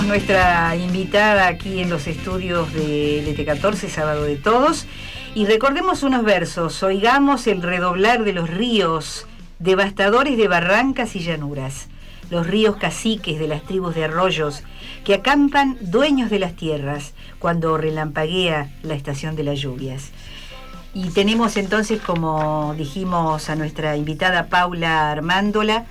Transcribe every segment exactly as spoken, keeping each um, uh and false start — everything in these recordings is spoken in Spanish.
nuestra invitada aquí en los estudios de L T catorce, Sábado de Todos, y recordemos unos versos. Oigamos el redoblar de los ríos, devastadores de barrancas y llanuras, los ríos caciques de las tribus de arroyos, que acampan dueños de las tierras, cuando relampaguea la estación de las lluvias. Y tenemos entonces, como dijimos, a nuestra invitada Paula Armándola,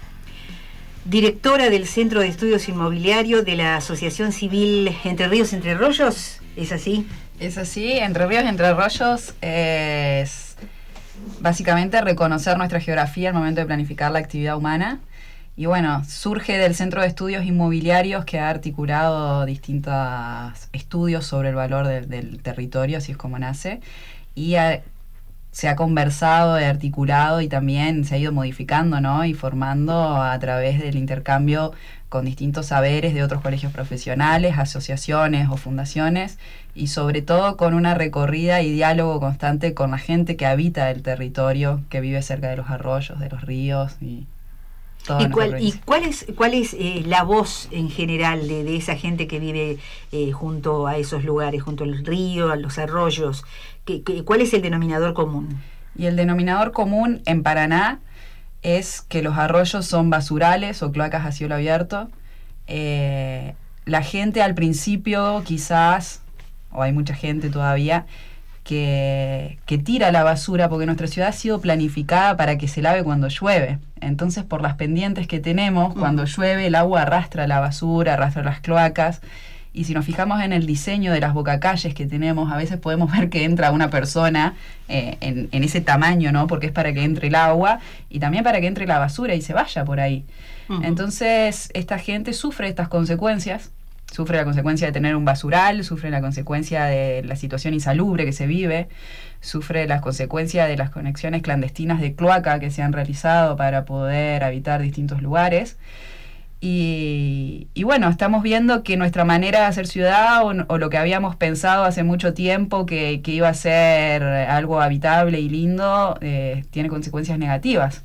directora del Centro de Estudios Inmobiliarios de la Asociación Civil Entre Ríos, Entre Arroyos. ¿Es así? Es así. Entre Ríos, Entre Arroyos es básicamente reconocer nuestra geografía al momento de planificar la actividad humana. Y bueno, surge del Centro de Estudios Inmobiliarios, que ha articulado distintos estudios sobre el valor de, del territorio, así es como nace, y ha, se ha conversado, articulado y también se ha ido modificando, ¿no? Y formando a través del intercambio con distintos saberes de otros colegios profesionales, asociaciones o fundaciones, y sobre todo con una recorrida y diálogo constante con la gente que habita el territorio, que vive cerca de los arroyos, de los ríos y todo. ¿Y cuál, y cuál es, cuál es eh, la voz en general de, de esa gente que vive eh, junto a esos lugares, junto al río, a los arroyos? ¿Qué, qué, ¿Cuál es el denominador común? Y el denominador común en Paraná es que los arroyos son basurales o cloacas a cielo abierto. Eh, la gente al principio quizás, o hay mucha gente todavía, que, que tira la basura, porque nuestra ciudad ha sido planificada para que se lave cuando llueve. Entonces, por las pendientes que tenemos, uh-huh. cuando llueve el agua arrastra la basura, arrastra las cloacas. Y si nos fijamos en el diseño de las bocacalles que tenemos, a veces podemos ver que entra una persona eh, en, en ese tamaño, ¿no? Porque es para que entre el agua y también para que entre la basura y se vaya por ahí. Uh-huh. Entonces, esta gente sufre estas consecuencias. Sufre la consecuencia de tener un basural, sufre la consecuencia de la situación insalubre que se vive, sufre las consecuencias de las conexiones clandestinas de cloaca que se han realizado para poder habitar distintos lugares. Y, y bueno, estamos viendo que nuestra manera de hacer ciudad, o, o lo que habíamos pensado hace mucho tiempo que, que iba a ser algo habitable y lindo, eh, tiene consecuencias negativas.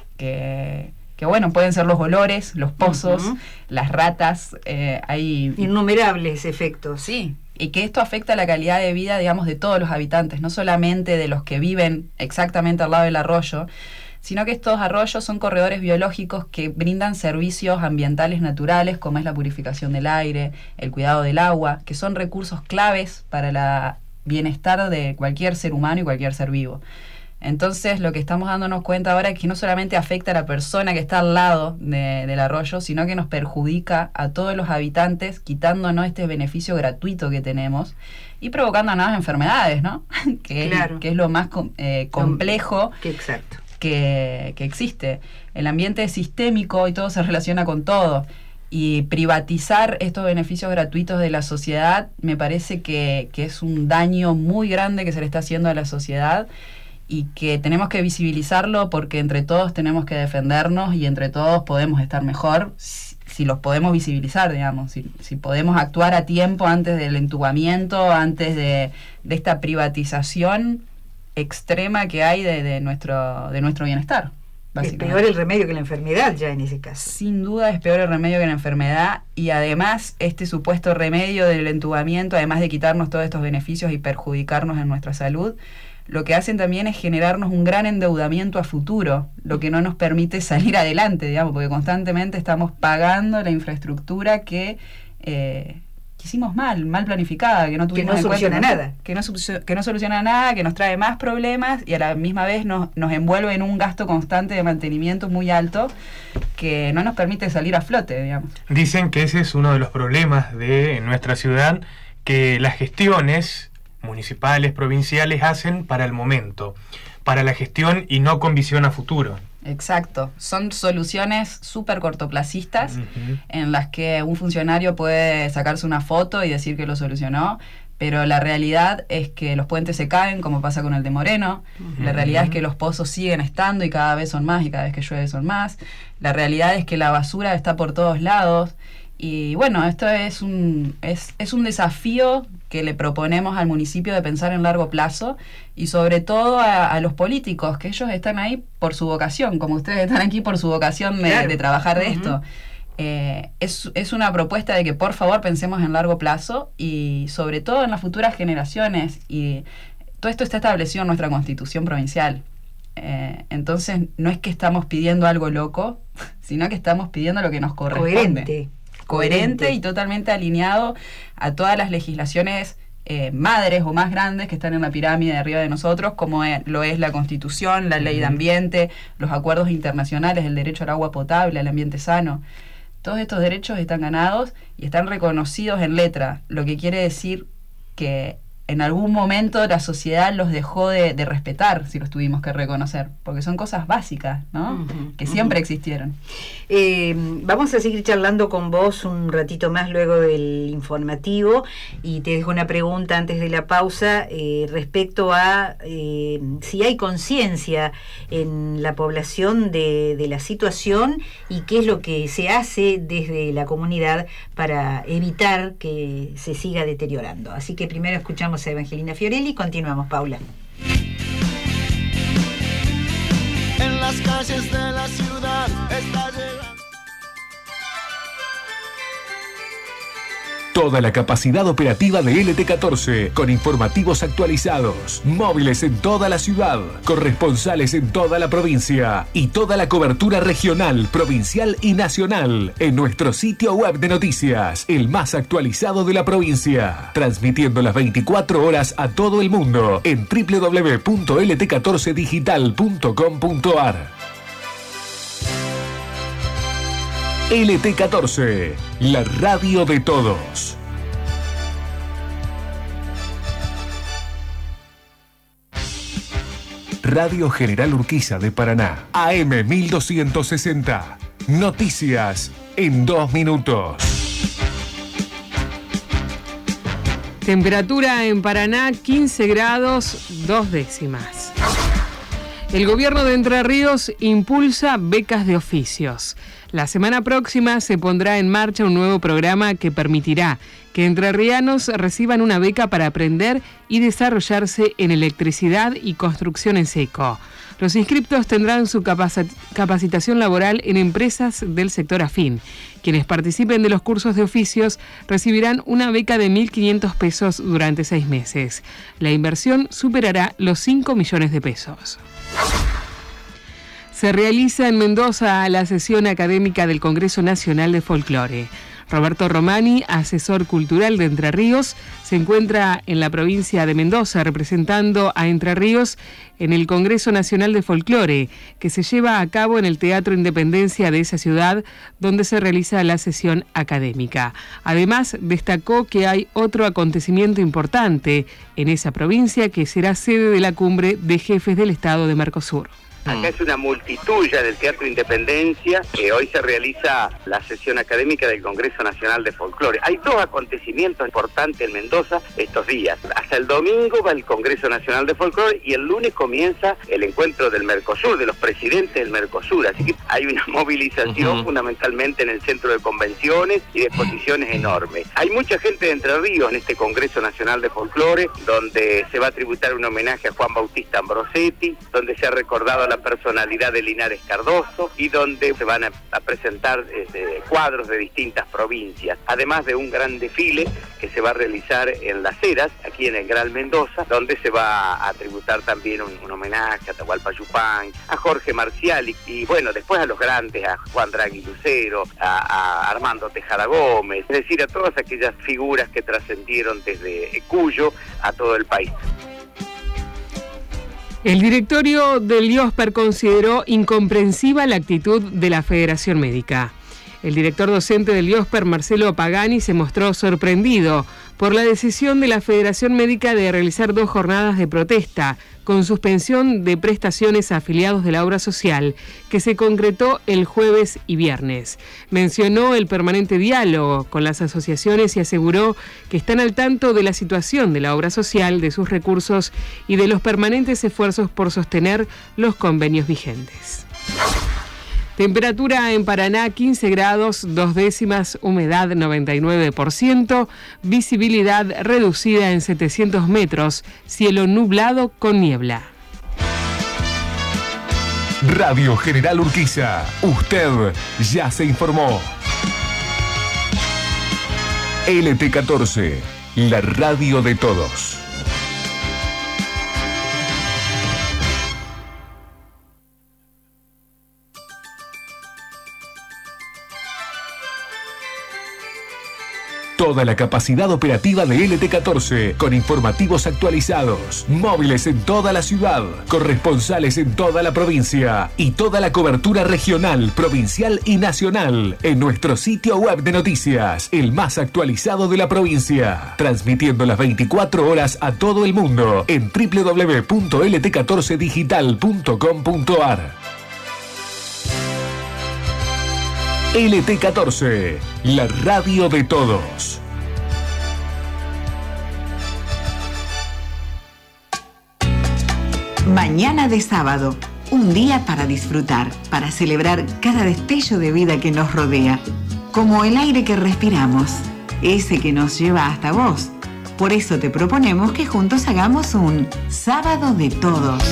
Que... que bueno, pueden ser los olores, los pozos, uh-huh. las ratas, eh, hay... innumerables efectos. Sí, y que esto afecta la calidad de vida, digamos, de todos los habitantes, no solamente de los que viven exactamente al lado del arroyo, sino que estos arroyos son corredores biológicos que brindan servicios ambientales naturales, como es la purificación del aire, el cuidado del agua, que son recursos claves para el bienestar de cualquier ser humano y cualquier ser vivo. Entonces, lo que estamos dándonos cuenta ahora es que no solamente afecta a la persona que está al lado de, del arroyo, sino que nos perjudica a todos los habitantes, quitándonos este beneficio gratuito que tenemos y provocando nuevas enfermedades, ¿no? que, claro. es, que es lo más eh, complejo que, exacto. Que, que existe. El ambiente es sistémico y todo se relaciona con todo. Y privatizar estos beneficios gratuitos de la sociedad me parece que, que es un daño muy grande que se le está haciendo a la sociedad, y que tenemos que visibilizarlo porque entre todos tenemos que defendernos y entre todos podemos estar mejor si, si los podemos visibilizar, digamos, si, si podemos actuar a tiempo antes del entubamiento, antes de, de esta privatización extrema que hay de, de, nuestro, de nuestro bienestar. Es peor el remedio que la enfermedad ya en ese caso. Sin duda es peor el remedio que la enfermedad, y además este supuesto remedio del entubamiento, además de quitarnos todos estos beneficios y perjudicarnos en nuestra salud, lo que hacen también es generarnos un gran endeudamiento a futuro, lo que no nos permite salir adelante, digamos, porque constantemente estamos pagando la infraestructura que, eh, que hicimos mal, mal planificada, que no tuvimos que no en soluciona cuenta, nada. Que no, que no soluciona nada, que nos trae más problemas y a la misma vez nos, nos envuelve en un gasto constante de mantenimiento muy alto que no nos permite salir a flote, digamos. Dicen que ese es uno de los problemas de nuestra ciudad, que las gestiones municipales, provinciales, hacen para el momento, para la gestión y no con visión a futuro. Exacto, son soluciones súper cortoplacistas, uh-huh. en las que un funcionario puede sacarse una foto y decir que lo solucionó, pero la realidad es que los puentes se caen, como pasa con el de Moreno. Uh-huh. La realidad es que los pozos siguen estando y cada vez son más, y cada vez que llueve son más. La realidad es que la basura está por todos lados. Y bueno, esto es un, es, es un desafío que le proponemos al municipio de pensar en largo plazo, y sobre todo a, a los políticos, que ellos están ahí por su vocación, como ustedes están aquí por su vocación de, claro. de trabajar de uh-huh. esto. Eh, es, es una propuesta de que por favor pensemos en largo plazo y sobre todo en las futuras generaciones, y todo esto está establecido en nuestra Constitución provincial. Eh, entonces no es que estamos pidiendo algo loco, sino que estamos pidiendo lo que nos corresponde. Coherente. Coherente, Coherente. y totalmente alineado a todas las legislaciones eh, madres o más grandes que están en la pirámide de arriba de nosotros, como es, lo es la Constitución, la Ley de Ambiente, los acuerdos internacionales, el derecho al agua potable, al ambiente sano. Todos estos derechos están ganados y están reconocidos en letra, lo que quiere decir que en algún momento la sociedad los dejó de, de respetar, si los tuvimos que reconocer, porque son cosas básicas, ¿no? Uh-huh, que siempre uh-huh. existieron. Eh, vamos a seguir charlando con vos un ratito más luego del informativo, y te dejo una pregunta antes de la pausa eh, respecto a eh, si hay conciencia en la población de, de la situación y qué es lo que se hace desde la comunidad para evitar que se siga deteriorando. Así que primero escuchamos a Evangelina Fiorelli y continuamos, Paula. En las calles de la ciudad está llegando toda la capacidad operativa de L T catorce, con informativos actualizados, móviles en toda la ciudad, corresponsales en toda la provincia y toda la cobertura regional, provincial y nacional en nuestro sitio web de noticias, el más actualizado de la provincia, transmitiendo las veinticuatro horas a todo el mundo en doble u doble u doble u punto l t catorce digital punto com punto a r. L T catorce, la radio de todos. Radio General Urquiza de Paraná, A M mil doscientos sesenta. Noticias en dos minutos. Temperatura en Paraná, quince grados, dos décimas. El gobierno de Entre Ríos impulsa becas de oficios. La semana próxima se pondrá en marcha un nuevo programa que permitirá que entrerrianos reciban una beca para aprender y desarrollarse en electricidad y construcción en seco. Los inscriptos tendrán su capacitación laboral en empresas del sector afín. Quienes participen de los cursos de oficios recibirán una beca de mil quinientos pesos durante seis meses. La inversión superará los cinco millones de pesos. Se realiza en Mendoza la sesión académica del Congreso Nacional de Folclore. Roberto Romani, asesor cultural de Entre Ríos, se encuentra en la provincia de Mendoza representando a Entre Ríos en el Congreso Nacional de Folclore, que se lleva a cabo en el Teatro Independencia de esa ciudad, donde se realiza la sesión académica. Además, destacó que hay otro acontecimiento importante en esa provincia que será sede de la cumbre de jefes del Estado de Mercosur. Acá es una multituya del Teatro Independencia, que hoy se realiza la sesión académica del Congreso Nacional de Folclore. Hay dos acontecimientos importantes en Mendoza estos días. Hasta el domingo va el Congreso Nacional de Folclore y el lunes comienza el encuentro del Mercosur, de los presidentes del Mercosur. Así que hay una movilización uh-huh. fundamentalmente en el centro de convenciones y de exposiciones enormes. Hay mucha gente de Entre Ríos en este Congreso Nacional de Folclore, donde se va a tributar un homenaje a Juan Bautista Ambrosetti, donde se ha recordado la personalidad de Linares Cardoso y donde se van a, a presentar este, cuadros de distintas provincias, además de un gran desfile que se va a realizar en Las Heras, aquí en el Gran Mendoza, donde se va a tributar también un, un homenaje a Atahualpa Yupanqui, a Jorge Marciali y bueno, después a los grandes, a Juan Draghi Lucero, a, a Armando Tejada Gómez, es decir, a todas aquellas figuras que trascendieron desde Cuyo a todo el país. El directorio del IOSPER consideró incomprensiva la actitud de la Federación Médica. El director docente del IOSPER, Marcelo Pagani, se mostró sorprendido por la decisión de la Federación Médica de realizar dos jornadas de protesta con suspensión de prestaciones a afiliados de la obra social, que se concretó el jueves y viernes. Mencionó el permanente diálogo con las asociaciones y aseguró que están al tanto de la situación de la obra social, de sus recursos y de los permanentes esfuerzos por sostener los convenios vigentes. Temperatura en Paraná, quince grados, dos décimas, humedad noventa y nueve por ciento, visibilidad reducida en setecientos metros, cielo nublado con niebla. Radio General Urquiza, usted ya se informó. L T catorce, la radio de todos. Toda la capacidad operativa de L T catorce, con informativos actualizados, móviles en toda la ciudad, corresponsales en toda la provincia y toda la cobertura regional, provincial y nacional en nuestro sitio web de noticias, el más actualizado de la provincia, transmitiendo las veinticuatro horas a todo el mundo en doble u doble u doble u punto l t catorce digital punto com punto a r. L T catorce, la radio de todos. Mañana de sábado, un día para disfrutar, para celebrar cada destello de vida que nos rodea, como el aire que respiramos, ese que nos lleva hasta vos. Por eso te proponemos que juntos hagamos un sábado de todos.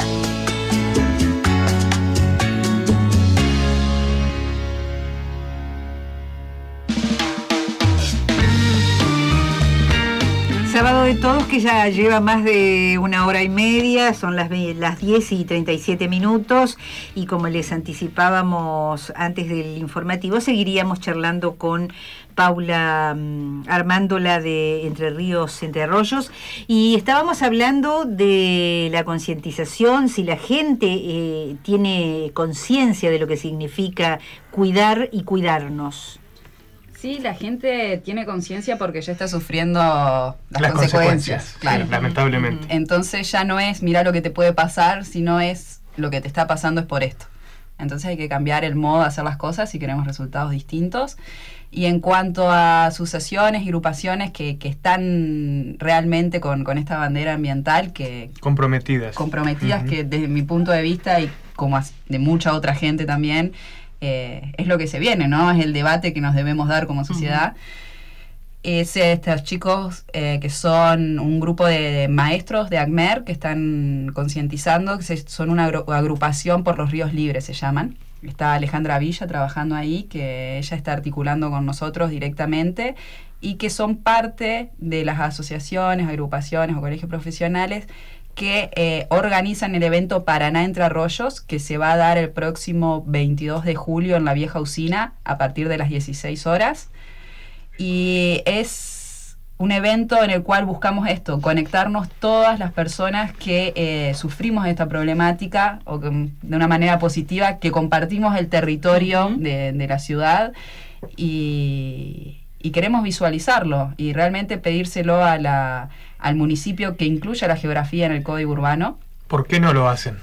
Sábado de todos, que ya lleva más de una hora y media, son las, las diez y treinta y siete minutos, y como les anticipábamos antes del informativo, seguiríamos charlando con Paula um, Armándola de Entre Ríos, Entre Arroyos, y estábamos hablando de la concientización, si la gente eh, tiene conciencia de lo que significa cuidar y cuidarnos. Sí, la gente tiene conciencia porque ya está sufriendo las, las consecuencias, consecuencias, claro. Sí, lamentablemente. Entonces ya no es mirar lo que te puede pasar, sino es lo que te está pasando es por esto. Entonces hay que cambiar el modo de hacer las cosas si queremos resultados distintos. Y en cuanto a asociaciones y agrupaciones que, que están realmente con, con esta bandera ambiental, que comprometidas, comprometidas uh-huh. que desde mi punto de vista y como de mucha otra gente también, Eh, es lo que se viene, ¿no? Es el debate que nos debemos dar como sociedad. Uh-huh. Es estos chicos eh, que son un grupo de, de maestros de ACMER que están concientizando, que se, son una agru- agrupación por los ríos libres, se llaman. Está Alejandra Villa trabajando ahí, que ella está articulando con nosotros directamente, y que son parte de las asociaciones, agrupaciones o colegios profesionales que eh, organizan el evento Paraná Entre Arroyos, que se va a dar el próximo veintidós de julio en la vieja usina a partir de las dieciséis horas. Y es un evento en el cual buscamos esto, conectarnos todas las personas que eh, sufrimos esta problemática o que, de una manera positiva, que compartimos el territorio uh-huh. de, de la ciudad y, y queremos visualizarlo y realmente pedírselo a la... al municipio que incluya la geografía en el Código Urbano. ¿Por qué no lo hacen?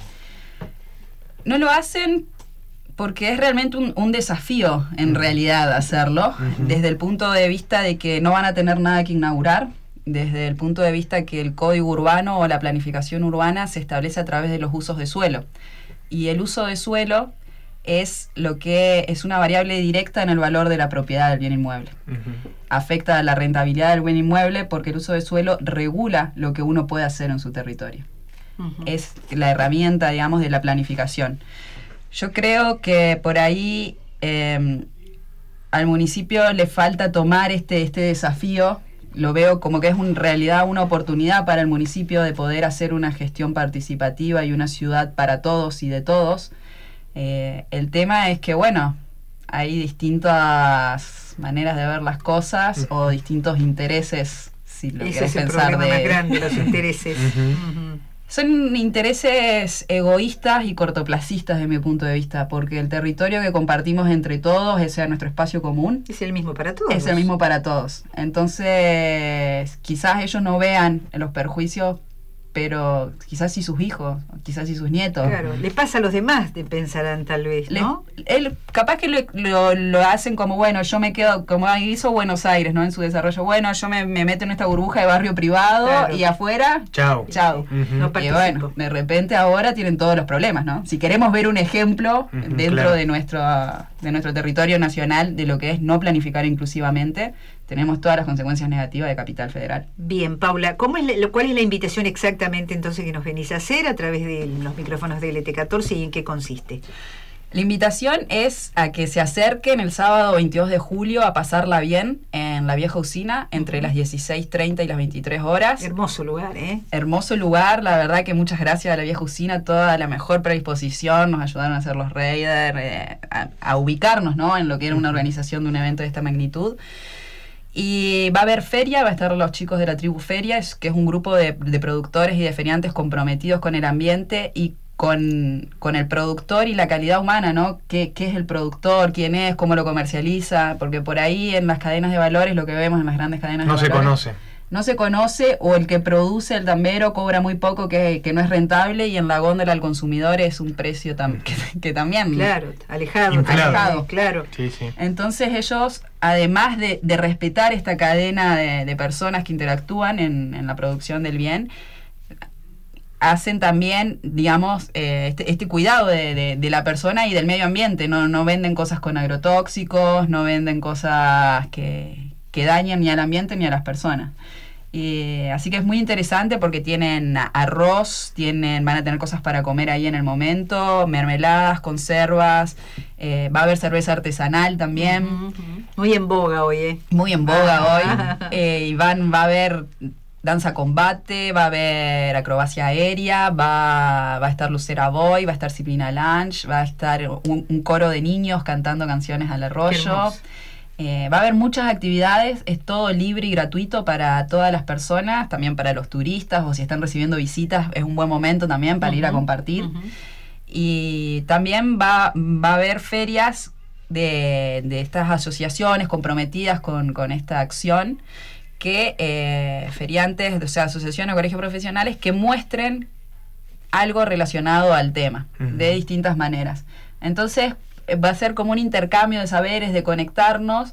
No lo hacen porque es realmente un, un desafío, en uh-huh. realidad, hacerlo, uh-huh. desde el punto de vista de que no van a tener nada que inaugurar, desde el punto de vista que el Código Urbano o la planificación urbana se establece a través de los usos de suelo. Y el uso de suelo es lo que es una variable directa en el valor de la propiedad del bien inmueble. Uh-huh. Afecta a la rentabilidad del bien inmueble porque el uso de suelo regula lo que uno puede hacer en su territorio. Uh-huh. Es la herramienta, digamos, de la planificación. Yo creo que por ahí eh, al municipio le falta tomar este, este desafío. Lo veo como que es en realidad una oportunidad para el municipio de poder hacer una gestión participativa y una ciudad para todos y de todos. Eh, el tema es que, bueno, hay distintas maneras de ver las cosas uh-huh. o distintos intereses, si lo querés pensar de... más grande, los intereses. uh-huh. Uh-huh. Son intereses egoístas y cortoplacistas desde mi punto de vista, porque el territorio que compartimos entre todos, ese es nuestro espacio común. Es el mismo para todos. Es el mismo para todos. Entonces, quizás ellos no vean los perjuicios, pero quizás sí sus hijos, quizás sí sus nietos. Claro, le pasa a los demás, te pensarán tal vez, ¿no? Le, él, capaz que lo, lo, lo hacen como, bueno, yo me quedo, como hizo Buenos Aires, ¿no? En su desarrollo, bueno, yo me, me meto en esta burbuja de barrio privado claro. y afuera, chao. Chao. Uh-huh. No y bueno, de repente ahora tienen todos los problemas, ¿no? Si queremos ver un ejemplo uh-huh, dentro claro. de nuestro de nuestro territorio nacional de lo que es no planificar inclusivamente, tenemos todas las consecuencias negativas de Capital Federal. Bien, Paula, ¿cómo es la, ¿cuál es la invitación exactamente entonces que nos venís a hacer a través de los micrófonos de L T catorce y en qué consiste? La invitación es a que se acerquen el sábado veintidós de julio a pasarla bien en la vieja usina entre uh-huh. las dieciséis treinta y las veintitrés horas. Hermoso lugar, ¿eh? Hermoso lugar, la verdad que muchas gracias a la vieja usina, toda la mejor predisposición, nos ayudaron a hacer los raiders, eh, a, a ubicarnos, ¿no?, en lo que era una organización de un evento de esta magnitud. Y va a haber feria, va a estar los chicos de la Tribu Feria, que es un grupo de, de productores y de feriantes comprometidos con el ambiente y Con, con el productor y la calidad humana, ¿no? ¿Qué, ¿Qué es el productor? ¿Quién es? ¿Cómo lo comercializa? Porque por ahí en las cadenas de valores, lo que vemos en las grandes cadenas no de valores... No se conoce. No se conoce, o el que produce el tambero cobra muy poco, que, que no es rentable, y en la góndola al consumidor es un precio tam, que, que también... Claro, alejado. alejado. Claro. Sí, sí. Entonces ellos, además de, de respetar esta cadena de, de personas que interactúan en, en la producción del bien, hacen también, digamos, eh, este, este cuidado de, de, de la persona y del medio ambiente. No, no venden cosas con agrotóxicos, no venden cosas que, que dañen ni al ambiente ni a las personas. Y, así que es muy interesante porque tienen arroz, tienen, van a tener cosas para comer ahí en el momento, mermeladas, conservas, eh, va a haber cerveza artesanal también. Uh-huh. Muy en boga hoy, ¿eh? Muy en boga ah. hoy. Eh, y van, va a haber... danza combate, va a haber acrobacia aérea, va, va a estar Lucera Boy, va a estar Ciplina Lange, va a estar un, un coro de niños cantando canciones al arroyo. Eh, va a haber muchas actividades, es todo libre y gratuito para todas las personas, también para los turistas, o si están recibiendo visitas, es un buen momento también para uh-huh. ir a compartir. Uh-huh. Y también va, va a haber ferias de, de estas asociaciones comprometidas con, con esta acción, que eh, feriantes, o sea, asociaciones o colegios profesionales que muestren algo relacionado al tema, uh-huh. de distintas maneras. Entonces, va a ser como un intercambio de saberes, de conectarnos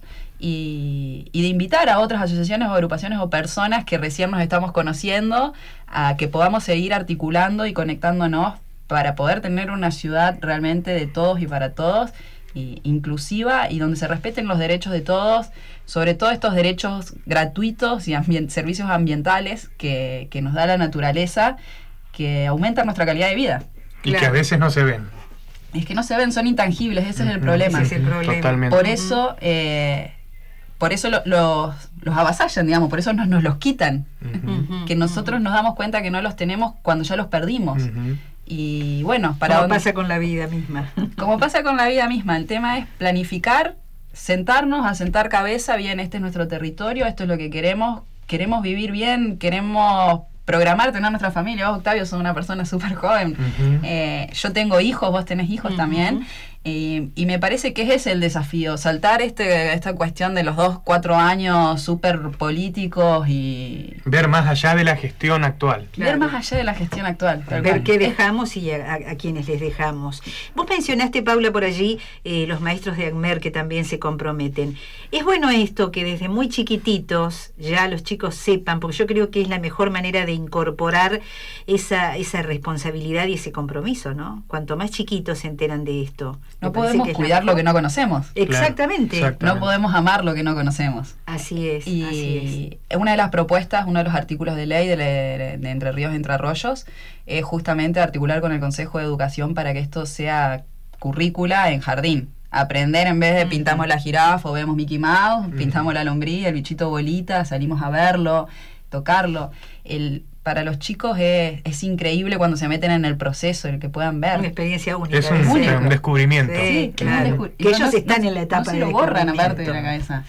y, y de invitar a otras asociaciones o agrupaciones o personas que recién nos estamos conociendo a que podamos seguir articulando y conectándonos para poder tener una ciudad realmente de todos y para todos, y inclusiva, y donde se respeten los derechos de todos, sobre todo estos derechos gratuitos y ambient- servicios ambientales que, que nos da la naturaleza, que aumentan nuestra calidad de vida. Y claro. que a veces no se ven. Es que no se ven, son intangibles, ese es el problema. Ese es el problema. Totalmente. Por eso, eh, por eso lo, los, los avasallan, digamos, por eso nos, nos los quitan. Uh-huh. Que nosotros nos damos cuenta que no los tenemos cuando ya los perdimos. Uh-huh. Y bueno, para como donde, pasa con la vida misma. Como pasa con la vida misma, el tema es planificar, sentarnos, asentar cabeza, bien, este es nuestro territorio, esto es lo que queremos, queremos vivir bien, queremos programar, tener nuestra familia. Vos, Octavio, sos una persona súper joven. Uh-huh. eh, yo tengo hijos, vos tenés hijos uh-huh. también. Y, y me parece que ese es el desafío, saltar este esta cuestión de los dos, cuatro años súper políticos y... ver más allá de la gestión actual. Claro. Ver más allá de la gestión actual. Ver qué dejamos y a, a, a quienes les dejamos. Vos mencionaste, Paula, por allí, eh, los maestros de ACMER que también se comprometen. Es bueno esto que desde muy chiquititos ya los chicos sepan, porque yo creo que es la mejor manera de incorporar esa, esa responsabilidad y ese compromiso, ¿no? Cuanto más chiquitos se enteran de esto. No podemos cuidar lo que no conocemos. Exactamente. Claro, exactamente. No podemos amar lo que no conocemos. Así es. Y así es. Una de las propuestas, uno de los artículos de ley de, de, de Entre Ríos y Entre Arroyos, es justamente articular con el Consejo de Educación para que esto sea currícula en jardín. Aprender en vez de uh-huh. pintamos la jirafa o vemos Mickey Mouse, uh-huh. pintamos la lombriz, el bichito bolita, salimos a verlo, tocarlo. El... Para los chicos es, es increíble cuando se meten en el proceso, el que puedan ver. Una experiencia única. Es un, un descubrimiento. Sí, sí, claro. descu- que ellos no, están no, en la etapa no de se lo borran descubrimiento. aparte de la cabeza.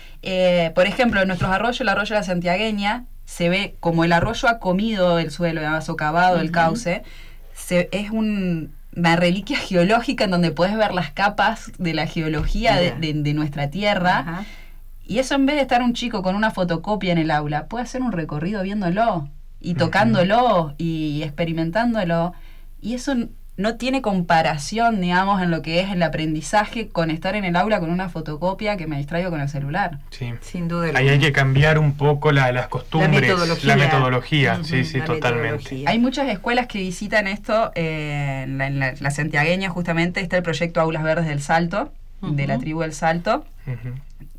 Eh, por ejemplo, en nuestros arroyos, el arroyo de la Santiagueña, se ve como el arroyo ha comido el suelo, ha socavado uh-huh. el cauce. Se, es un, una reliquia geológica en donde puedes ver las capas de la geología de, de, de nuestra tierra. Uh-huh. Y eso, en vez de estar un chico con una fotocopia en el aula, puede hacer un recorrido viéndolo y tocándolo uh-huh. y experimentándolo, y eso no tiene comparación, digamos, en lo que es el aprendizaje con estar en el aula con una fotocopia que me distraigo con el celular. Sí. Sin duda. Ahí hay que cambiar un poco la, las costumbres, la metodología, la metodología. Uh-huh. sí, sí, la totalmente. Metodología. Hay muchas escuelas que visitan esto, eh, en, la, en la, la santiagueña justamente está el proyecto Aulas Verdes del Salto, uh-huh. de la tribu del Salto, uh-huh.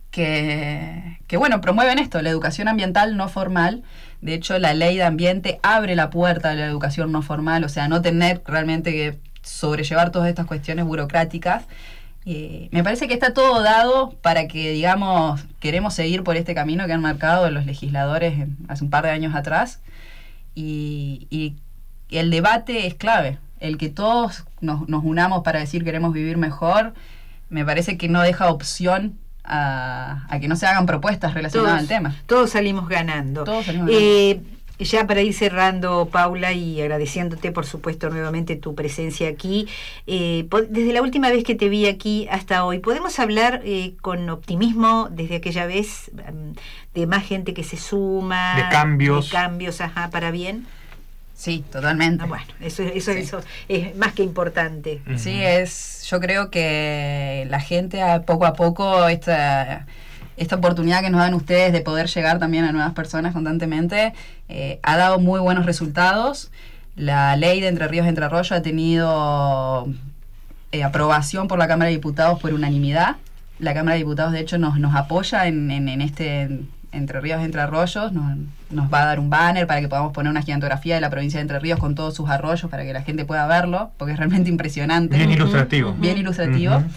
que, que bueno, promueven esto, la educación ambiental no formal. De hecho, la ley de ambiente abre la puerta a la educación no formal, o sea, no tener realmente que sobrellevar todas estas cuestiones burocráticas. Eh, me parece que está todo dado para que, digamos, queremos seguir por este camino que han marcado los legisladores en, hace un par de años atrás, y, y el debate es clave. El que todos nos, nos unamos para decir queremos vivir mejor, me parece que no deja opción a, a que no se hagan propuestas relacionadas todos, al tema. Todos salimos ganando. Todos salimos ganando. Eh, Ya para ir cerrando, Paula, y agradeciéndote, por supuesto, nuevamente tu presencia aquí, eh, desde la última vez que te vi aquí hasta hoy, ¿podemos hablar eh, con optimismo desde aquella vez um, de más gente que se suma? De cambios. De cambios, ajá, para bien. Sí, totalmente. Ah, bueno, eso, eso, Sí. eso es más que importante. Ujú. Sí, es, yo creo que la gente a poco a poco, esta... esta oportunidad que nos dan ustedes de poder llegar también a nuevas personas constantemente, eh, ha dado muy buenos resultados. La ley de Entre Ríos Entre Arroyos ha tenido eh, aprobación por la Cámara de Diputados por unanimidad. La Cámara de Diputados, de hecho, nos, nos apoya en, en, en este Entre Ríos Entre Arroyos. Nos, nos va a dar un banner para que podamos poner una gigantografía de la provincia de Entre Ríos con todos sus arroyos para que la gente pueda verlo, porque es realmente impresionante. Bien ilustrativo. Bien ilustrativo. Ujú.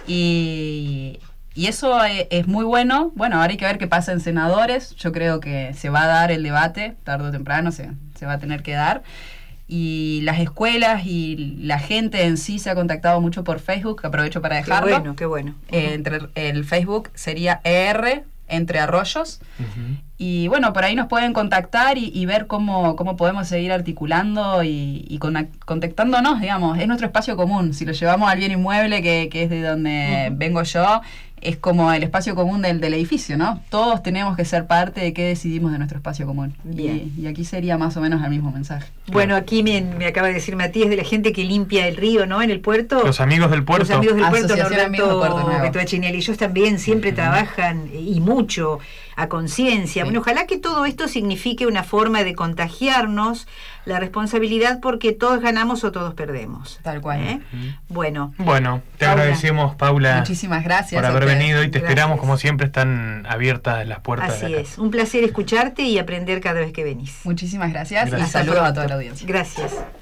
Y... Y eso es, es muy bueno. Bueno, ahora hay que ver qué pasa en senadores. Yo creo que se va a dar el debate, tarde o temprano se, se va a tener que dar. Y las escuelas y la gente en sí se ha contactado mucho por Facebook, aprovecho para Qué dejarlo. bueno, qué bueno. Eh, entre, el Facebook sería E R Entre Arroyos. Ujú. Y bueno, por ahí nos pueden contactar y, y ver cómo, cómo podemos seguir articulando y, y con, contactándonos, digamos. Es nuestro espacio común. Si lo llevamos al bien inmueble, que, que es de donde Ujú. vengo yo, es como el espacio común del, del edificio, ¿no? Todos tenemos que ser parte de qué decidimos de nuestro espacio común. Bien. Y, y aquí sería más o menos el mismo mensaje. Bueno, aquí me, me acaba de decir Matías, de la gente que limpia el río, ¿no? En el puerto. Los amigos del puerto. Los amigos del puerto, Asociación Amigos del Puerto Norberto Nuevo. Betuachini, ellos también siempre Ujú. trabajan eh, y mucho a conciencia. Sí. Bueno, ojalá que todo esto signifique una forma de contagiarnos la responsabilidad, porque todos ganamos o todos perdemos. Tal cual. ¿Eh? Ujú. Bueno, Bueno, te Paula. agradecemos, Paula, Muchísimas gracias. por a haber ustedes. venido, y te Gracias. esperamos, como siempre, están abiertas las puertas así de acá. es. Un placer escucharte y aprender cada vez que venís. Muchísimas gracias, Gracias. y saludos a toda la audiencia. Gracias.